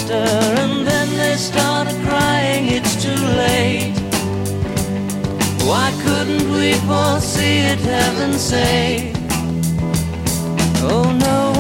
sister, and then they started crying, it's too late. Why couldn't we foresee it, heaven sake? Oh no.